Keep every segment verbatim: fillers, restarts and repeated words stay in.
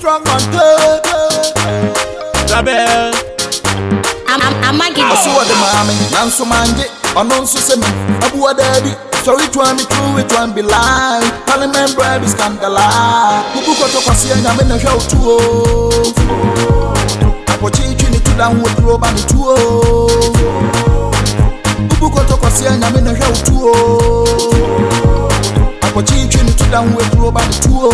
strong man good. Label. I'm I'm I'm I saw the mommy, Nanso Manje, on Nonso Semi, Abu Daddy. Sorry to me true, it won't be lie. Parliament bribe is scandalous. Kuku koto kwa siya nga mena show tuo. Apo chichi ni tudan with roba ni tuo. Kuku koto kwa siya nga mena show tuo. Apo chichi ni tudan with roba ni tuo.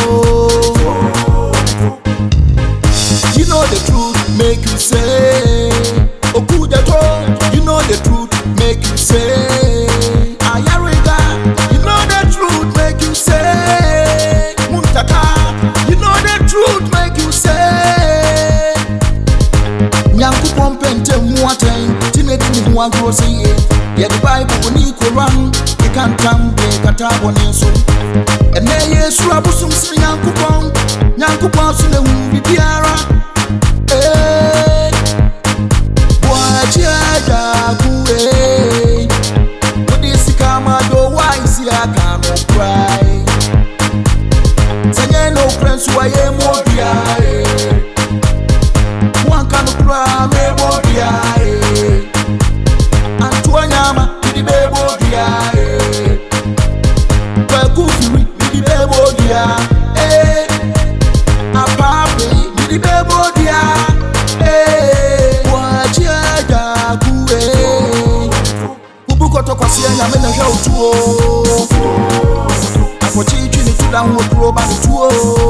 You know the truth, make you say. Okuja to, you know the truth, make you say. Ayariga, you know the truth, make you say. Muntaka, you know the truth, make you say. Nyanku pompente muaten, tineti ni mwa grosi ye. Ya the Bible ni Quran, you can't tambe katabo neso. Ene Yesu abusum si nyanku pon, nyanku pon sune wumbi biara. Eh, Wajaja kuwe, udisi kama do waisi akano cry. Sanye no friends wa ye modia, wankano cry me modia. Antua nyama midi bebo dia, kwa kufiri midi bebo dia. Eh, apapi midi bebo dia. Koto kwa siya nga mena show tuo. Apo chichi ni tudan with roba ni tuo.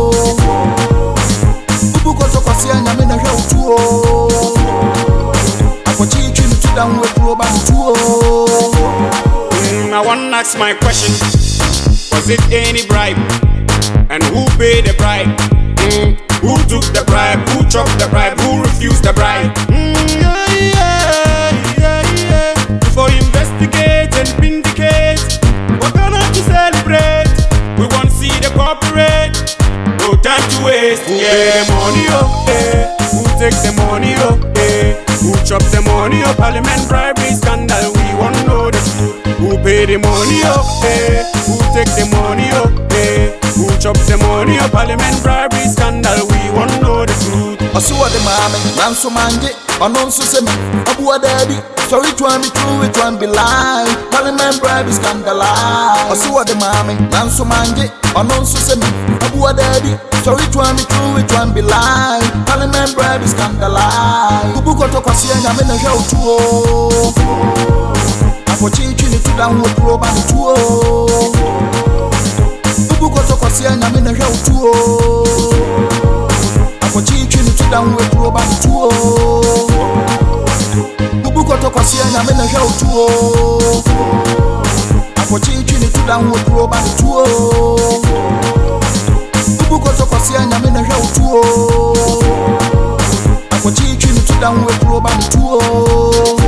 Ubu koto kwa siya nga mena show tuo. Apo chichi ni tudan with roba ni tuo. Mm, I wanna ask my question. Was it any bribe? And who paid the bribe? Mm, who took the bribe? Who chopped the bribe? Who refused the bribe? Mm, yeah, yeah, yeah, yeah. Before you investigate and vindicate, we're gonna have to celebrate. We want to see the corporate. No time to waste. Who yeah. pay the money up? Eh? Who takes the money up? Eh? Who chops the money up? Parliament bribery scandal. We want to know the truth. Who pay the money up? Eh? Who takes the money up? Eh? Who chops the money up? Parliament bribery scandal. We want to know the truth. Asuwa de mame, Nanso Manje, Ononso Semi, Abu Daddy. Sorry to me true, it won't be lie. Parliament bribe is scandalous. Asuwa de mame, Nanso Manje, Ononso Semi, Abu Daddy. Sorry to me true, it won't be lie. Parliament bribe is scandalous. Kubu koto kwa siya nga mena show tuo. Apo chichi ni tudan with roba ni tuo. Kubu koto kwa siya nga mena show tuo. Apo chichi ni tudan with roba ni tuo. Kubu koto kwa siya nga mena show tuo. Apo chichi ni tudan with roba ni tuo. Kubu koto kwa siya nga mena show tuo. Apo chichi ni tudan with roba ni tuo.